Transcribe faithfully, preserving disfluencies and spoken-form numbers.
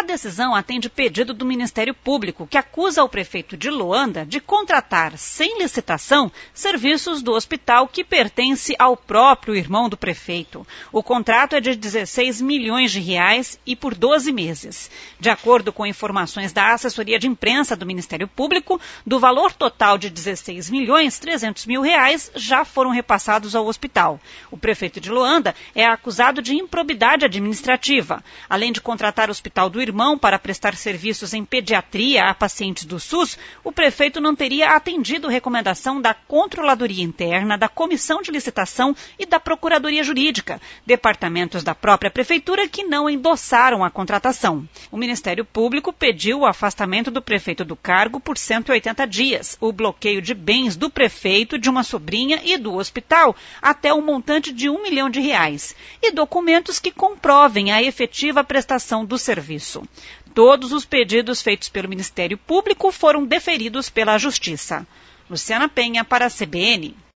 decisão atende pedido do Ministério Público, que acusa o prefeito de Loanda de contratar, sem licitação, serviços do hospital que pertence ao próprio irmão do prefeito. O contrato é de dezesseis milhões de reais e por doze meses. De acordo com informações da assessoria de imprensa do Ministério Público, do valor total de dezesseis milhões trezentos mil reais já foram repassados ao hospital. O prefeito de Loanda é acusado de improbidade administrativa. Além de contratar o hospital do irmão para prestar serviços em pediatria a pacientes do SUS, o prefeito não teria atendido recomendação da Controladoria Interna, da Comissão de Licitação e da Procuradoria Jurídica, departamentos da própria prefeitura que não endossaram a contratação. O Ministério Público pediu o afastamento do prefeito do cargo por cento e oitenta dias, o bloqueio de bens do prefeito, de uma sobrinha e do hospital até um montante de um milhão de reais e documentos que comprovem a efetiva prestação do serviço. Todos os pedidos feitos pelo Ministério Público foram deferidos pela Justiça. Luciana Penha para a C B N.